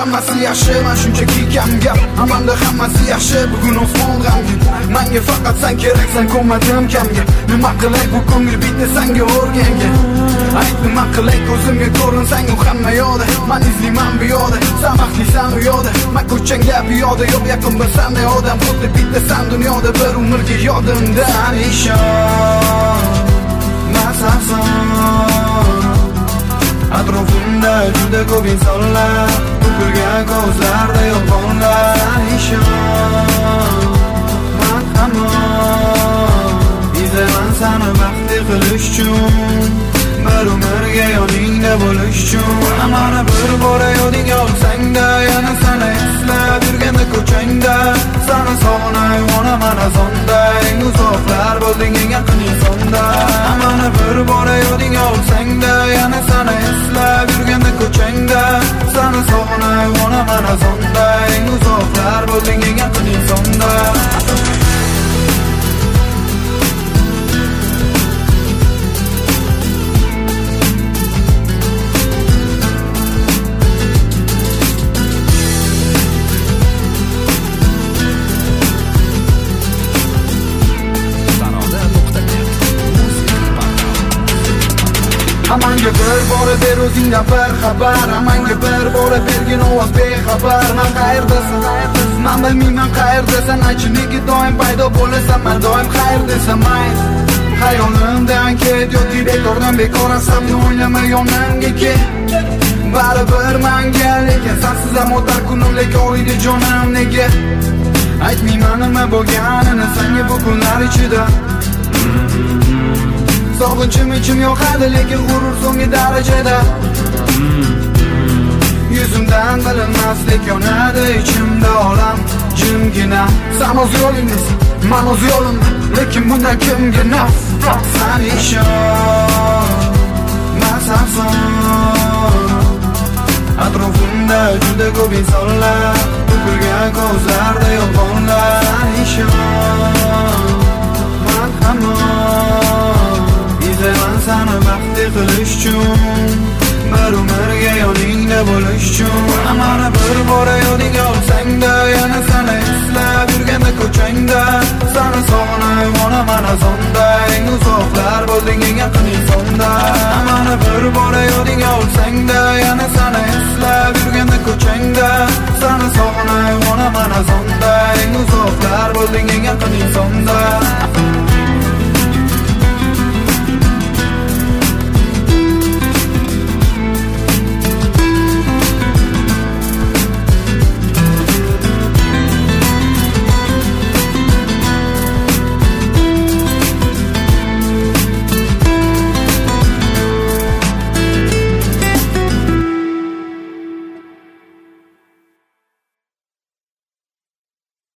hammasi yaxshi, men shunchaki kamgap. Amanda hammasi yaxshi, bugun osmon g'amgin. Menga faqat sen keraksan, ko'madim kamga. Nima qilay bu ko'ngil bitni senga o'rganga. Ayt nima qilay ko'zimga ko'rinsang u hamma yo'da. Men izlayman bu yo'da, sen baxtlisan u yo'da. Men ko'changga piyoda, yo'q yaqin bir senday odam. Xuddi bitta sen dunyoda bir umrga yodimdan ishon. Atrofimda juda ko'p insonlar, to'kilgan ko'zlarda yolg'onlar. Ishon, men hamon izlayman seni baxtli qilish uchun, bir umrga yoningda bo'lish uchun. Mana bir bora yodingga olsang-da, yana seni eslab yurganda ko'changda, seni sog'inay onaman azonda, eng uzoqlar bo'lding eng yaqin insonda. Mana bir bora yodingga olsang-da, yana seni eslab yurganda ko'changda, seni sog'inay onaman azonda, eng uzoqlar bo'lding eng yaqin insonda. Amanga bir bora ber o'zingdan bir xabar, amanga bir bora bergin ovoz bexabar. Men qayerdasan? Men bilmayman qayerdasan. Aychi nega doim paydo bo'lasan, men doim qayer desam mayt. Hayolimdan ket yoki bekordan bekoran sabni o'ynama yonimga kel. Baribir menga lekin sensiz ham o'tar kunim, lekin oydi jonim nega? Aytmayman nima bo'lganini senga bu kunlar ichida. Sog'inchim ichim yo'qadi, lekin g'urur so'nggi darajada. Yuzimdan bilinmaslik yonadi ichimda olam jimgina. Sen o'z yo'lingdasan, men o'z yo'limda, lekin bundan kimga naf? Sen ishon, men sensan. Atrofimda juda ko'p insonlar, to'kilgan ko'zlarda yolg'onlar. Ishon, men hamon izlayman seni baxtli qilish uchun, bir umrga yoningda bo'lish uchun. Mana bir bora yodingga olsang-da, yana seni eslab yurganda ko'changda, seni sog'inay onaman azonda, eng uzoqlar bo'lding eng yaqin insonda. Mana bir bora yodingga olsang-da, yana seni eslab yurganda ko'changda, seni sog'inay onaman azonda, eng uzoqlar bo'lding eng yaqin insonda.